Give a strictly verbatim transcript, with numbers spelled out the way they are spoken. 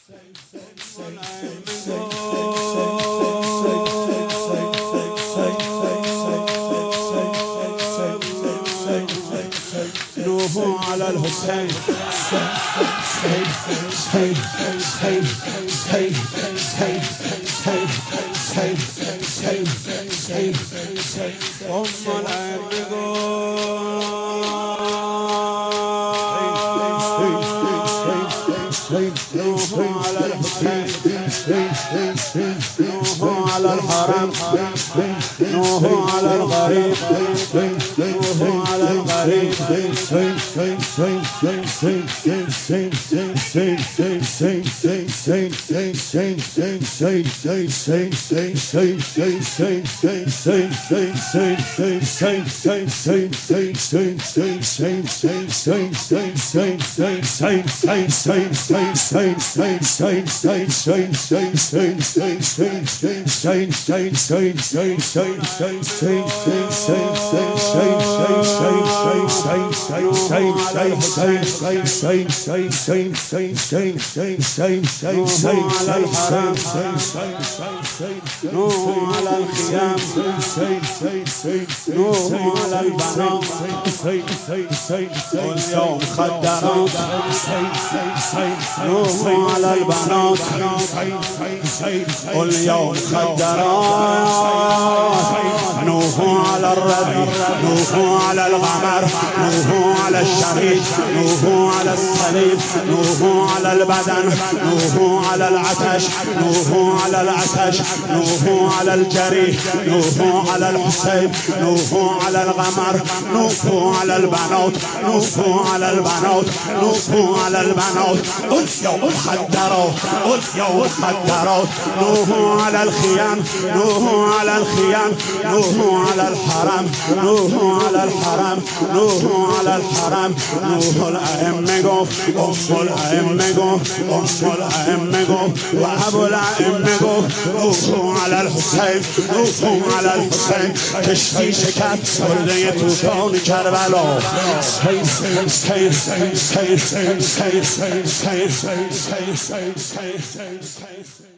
نوحوا على الحسين أم نوحوا على الحسين نوحوا على الحرم نوحوا على الغريب نوحوا على الغريب نوحوا على الخيام نوحوا على البنات واليوم خدرات نوحوا على البنات واليوم خدرات نوحوا على الربيع نوحوا على الغمر نوحوا على الشهيد نوحوا على الصليب نوحوا على البدن نوحوا على العتش نوحوا على العتش نوحوا على الجريح نوحوا على الحسين نوحوا على الغمر نوحوا على البنات نوحوا على البنات نوحوا على البنات اليوم خدرات اليوم خدرات نوحوا على الخيام نوحوا على الخيام نوحوا على الحرم نوحوا على الحرم نوحوا على الحرم نوحوا الأئمة گفت أم الأئمة گفت أم الأئمة گفت وأبو الأئمة گفت نوحوا على الحسين نوحوا على الحسين کشتی شکست برده طوفان کربلا سین سین سین سین سین سین سین سین سین سین سین